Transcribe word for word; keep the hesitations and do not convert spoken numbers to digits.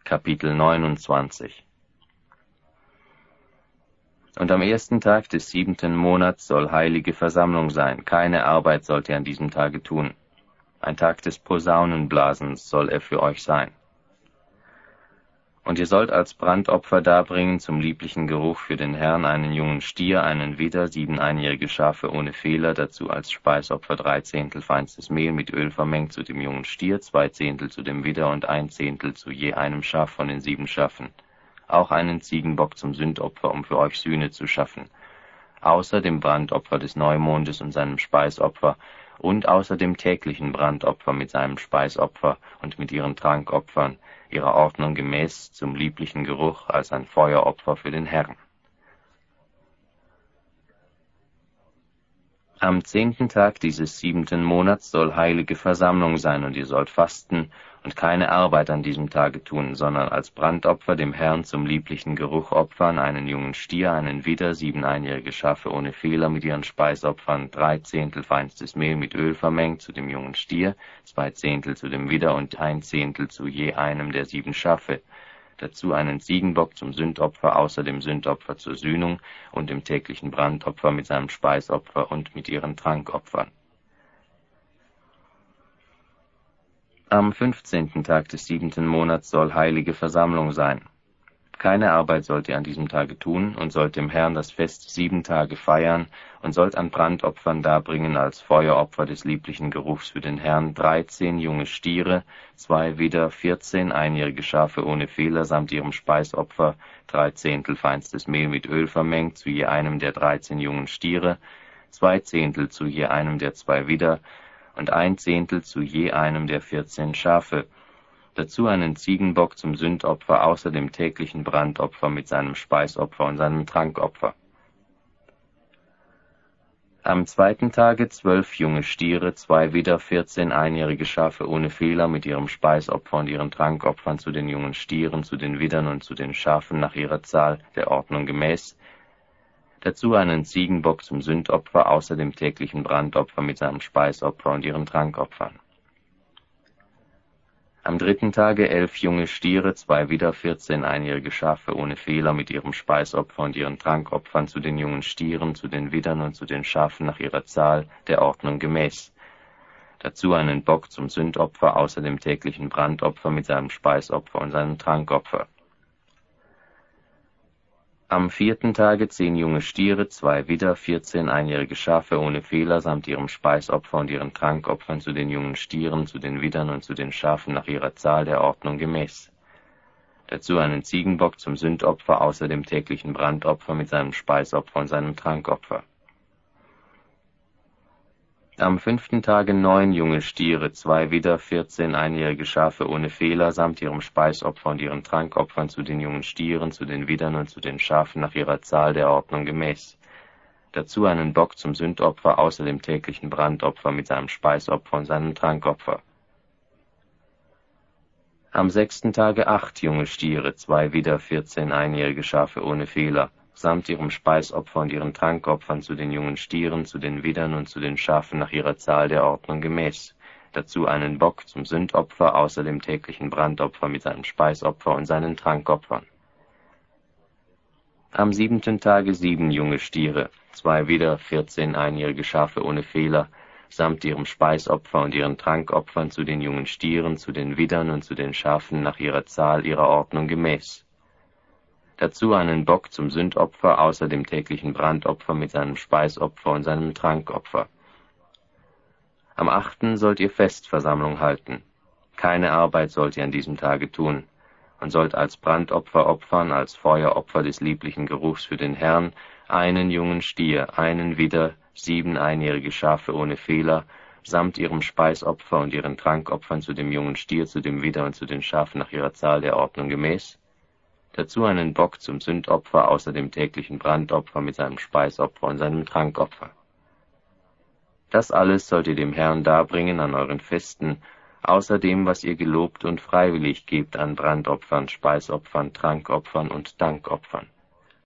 Kapitel neunundzwanzig. Und am ersten Tag des siebenten Monats soll heilige Versammlung sein, keine Arbeit sollt ihr an diesem Tage tun. Ein Tag des Posaunenblasens soll er für euch sein. Und ihr sollt als Brandopfer darbringen zum lieblichen Geruch für den Herrn einen jungen Stier, einen Widder, sieben einjährige Schafe ohne Fehler, dazu als Speisopfer drei Zehntel feinstes Mehl mit Öl vermengt zu dem jungen Stier, zwei Zehntel zu dem Widder und ein Zehntel zu je einem Schaf von den sieben Schafen. Auch einen Ziegenbock zum Sündopfer, um für euch Sühne zu schaffen. Außer dem Brandopfer des Neumondes und seinem Speisopfer und außer dem täglichen Brandopfer mit seinem Speisopfer und mit ihren Trankopfern, ihrer Ordnung gemäß, zum lieblichen Geruch als ein Feueropfer für den Herrn. Am zehnten Tag dieses siebenten Monats soll heilige Versammlung sein, und ihr sollt fasten und keine Arbeit an diesem Tage tun, sondern als Brandopfer dem Herrn zum lieblichen Geruch opfern einen jungen Stier, einen Widder, sieben einjährige Schafe ohne Fehler mit ihren Speisopfern, drei Zehntel feinstes Mehl mit Öl vermengt zu dem jungen Stier, zwei Zehntel zu dem Widder und ein Zehntel zu je einem der sieben Schafe. Dazu einen Ziegenbock zum Sündopfer außer dem Sündopfer zur Sühnung und dem täglichen Brandopfer mit seinem Speisopfer und mit ihren Trankopfern. Am fünfzehnten Tag des siebenten Monats soll heilige Versammlung sein. Keine Arbeit sollt ihr an diesem Tage tun und sollt dem Herrn das Fest sieben Tage feiern und sollt an Brandopfern darbringen als Feueropfer des lieblichen Geruchs für den Herrn dreizehn junge Stiere, zwei Widder, vierzehn einjährige Schafe ohne Fehler samt ihrem Speisopfer, drei Zehntel feinstes Mehl mit Öl vermengt zu je einem der dreizehn jungen Stiere, zwei Zehntel zu je einem der zwei Widder und ein Zehntel zu je einem der vierzehn Schafe. Dazu einen Ziegenbock zum Sündopfer außer dem täglichen Brandopfer mit seinem Speisopfer und seinem Trankopfer. Am zweiten Tage zwölf junge Stiere, zwei Widder, vierzehn einjährige Schafe ohne Fehler mit ihrem Speisopfer und ihren Trankopfern zu den jungen Stieren, zu den Widdern und zu den Schafen nach ihrer Zahl, der Ordnung gemäß. Dazu einen Ziegenbock zum Sündopfer außer dem täglichen Brandopfer mit seinem Speisopfer und ihren Trankopfern. Am dritten Tage elf junge Stiere, zwei Widder, vierzehn einjährige Schafe ohne Fehler mit ihrem Speisopfer und ihren Trankopfern zu den jungen Stieren, zu den Widdern und zu den Schafen nach ihrer Zahl, der Ordnung gemäß. Dazu einen Bock zum Sündopfer außer dem täglichen Brandopfer mit seinem Speisopfer und seinem Trankopfer. Am vierten Tage zehn junge Stiere, zwei Widder, vierzehn einjährige Schafe ohne Fehler samt ihrem Speisopfer und ihren Trankopfern zu den jungen Stieren, zu den Widdern und zu den Schafen nach ihrer Zahl, der Ordnung gemäß. Dazu einen Ziegenbock zum Sündopfer außer dem täglichen Brandopfer mit seinem Speisopfer und seinem Trankopfer. Am fünften Tage neun junge Stiere, zwei Widder, vierzehn einjährige Schafe ohne Fehler samt ihrem Speisopfer und ihren Trankopfern zu den jungen Stieren, zu den Widdern und zu den Schafen nach ihrer Zahl, der Ordnung gemäß. Dazu einen Bock zum Sündopfer außer dem täglichen Brandopfer mit seinem Speisopfer und seinem Trankopfer. Am sechsten Tage acht junge Stiere, zwei Widder, vierzehn einjährige Schafe ohne Fehler, samt ihrem Speisopfer und ihren Trankopfern zu den jungen Stieren, zu den Widdern und zu den Schafen nach ihrer Zahl, der Ordnung gemäß. Dazu einen Bock zum Sündopfer außer dem täglichen Brandopfer mit seinem Speisopfer und seinen Trankopfern. Am siebenten Tage sieben junge Stiere, zwei Widder, vierzehn einjährige Schafe ohne Fehler, samt ihrem Speisopfer und ihren Trankopfern zu den jungen Stieren, zu den Widdern und zu den Schafen nach ihrer Zahl, ihrer Ordnung gemäß. Dazu einen Bock zum Sündopfer außer dem täglichen Brandopfer mit seinem Speisopfer und seinem Trankopfer. Am achten sollt ihr Festversammlung halten. Keine Arbeit sollt ihr an diesem Tage tun, und sollt als Brandopfer opfern, als Feueropfer des lieblichen Geruchs für den Herrn, einen jungen Stier, einen Widder, sieben einjährige Schafe ohne Fehler, samt ihrem Speisopfer und ihren Trankopfern zu dem jungen Stier, zu dem Widder und zu den Schafen nach ihrer Zahl, der Ordnung gemäß. Dazu einen Bock zum Sündopfer außer dem täglichen Brandopfer mit seinem Speisopfer und seinem Trankopfer. Das alles sollt ihr dem Herrn darbringen an euren Festen, außer dem, was ihr gelobt und freiwillig gebt an Brandopfern, Speisopfern, Trankopfern und Dankopfern.